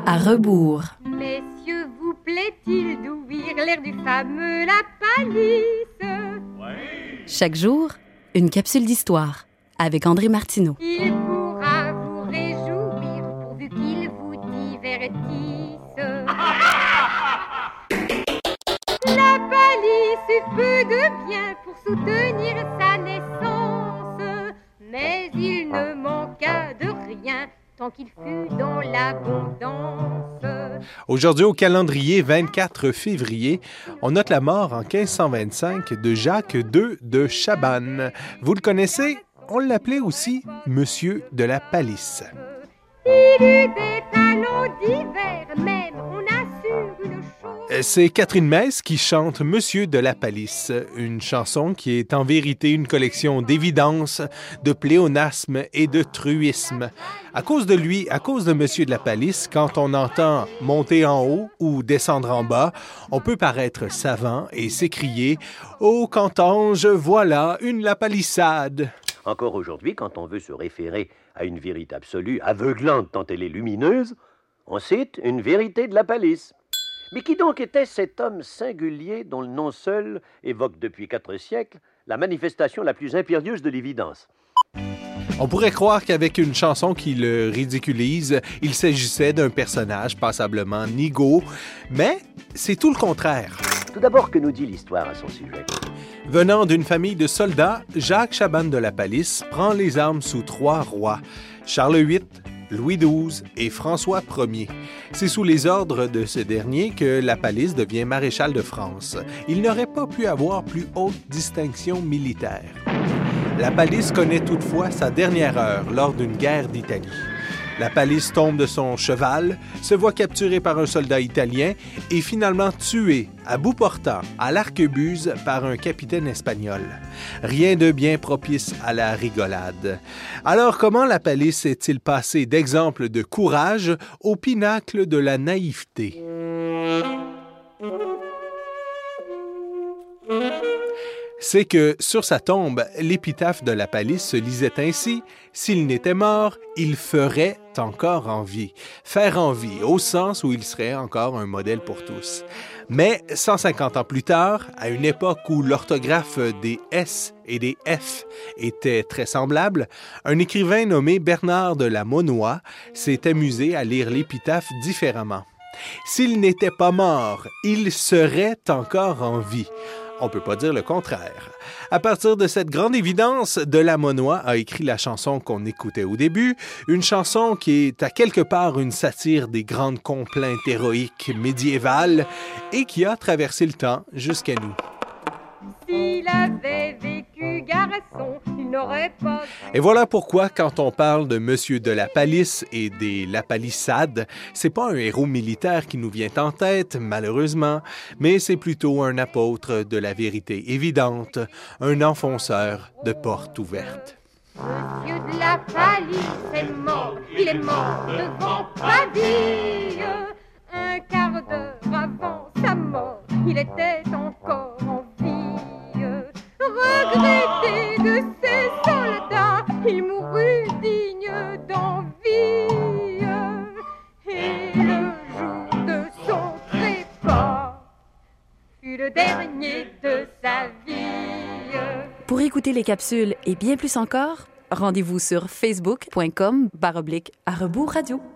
À rebours. Messieurs, vous plaît-il d'ouïr l'air du fameux La Palisse? Chaque jour, une capsule d'histoire avec André Martineau. Il pourra vous réjouir pourvu qu'il vous divertisse. La Palisse eut peu de bien pour soutenir sa naissance, mais il ne manqua de rien tant qu'il fut dans l'abondance. Aujourd'hui, au calendrier 24 février, on note la mort en 1525 de Jacques II de Chabannes. Vous le connaissez? On l'appelait aussi Monsieur de la Palisse. Il eut des talents divers, même on assure une chose. C'est Catherine Meiss qui chante Monsieur de la Palisse, une chanson qui est en vérité une collection d'évidences, de pléonasmes et de truismes. À cause de lui, à cause de Monsieur de la Palisse, quand on entend monter en haut ou descendre en bas, on peut paraître savant et s'écrier « Oh, qu'entends-je, voilà une la palissade !» Encore aujourd'hui, quand on veut se référer à une vérité absolue, aveuglante tant elle est lumineuse, on cite une vérité de la Palisse. Mais qui donc était cet homme singulier dont le nom seul évoque depuis 4 siècles la manifestation la plus impérieuse de l'évidence? On pourrait croire qu'avec une chanson qui le ridiculise, il s'agissait d'un personnage passablement nigaud, mais c'est tout le contraire. Tout d'abord, que nous dit l'histoire à son sujet? Venant d'une famille de soldats, Jacques Chabannes de la Palisse prend les armes sous 3 rois, Charles VIII, Louis XII et François Ier. C'est sous les ordres de ce dernier que la Palisse devient maréchal de France. Il n'aurait pas pu avoir plus haute distinction militaire. La Palisse connaît toutefois sa dernière heure lors d'une guerre d'Italie. La Palisse tombe de son cheval, se voit capturé par un soldat italien et finalement tué à bout portant à l'arquebuse par un capitaine espagnol. Rien de bien propice à la rigolade. Alors comment la Palisse est-il passé d'exemple de courage au pinacle de la naïveté? C'est que, sur sa tombe, l'épitaphe de la Palisse se lisait ainsi « S'il n'était mort, il ferait encore envie ». Faire envie, au sens où il serait encore un modèle pour tous. Mais 150 ans plus tard, à une époque où l'orthographe des S et des F était très semblable, un écrivain nommé Bernard de la Monnoye s'est amusé à lire l'épitaphe différemment. « S'il n'était pas mort, il serait encore en vie ». On ne peut pas dire le contraire. À partir de cette grande évidence, de la Monnoye a écrit la chanson qu'on écoutait au début, une chanson qui est à quelque part une satire des grandes complaintes héroïques médiévales et qui a traversé le temps jusqu'à nous. S'il avait vécu garçon, il n'aurait pas... Et voilà pourquoi, quand on parle de Monsieur de la Palisse et des La Palissade, c'est pas un héros militaire qui nous vient en tête, malheureusement, mais c'est plutôt un apôtre de la vérité évidente, un enfonceur de portes ouvertes. Monsieur de la Palisse est mort, il est mort devant Paville. Un quart d'heure avant sa mort, il était encore en vie. Regretté de ses soldats, il mourut digne d'envie. Et le jour de son trépas fut le dernier de sa vie. Pour écouter les capsules et bien plus encore, rendez-vous sur facebook.com/@rebours radio.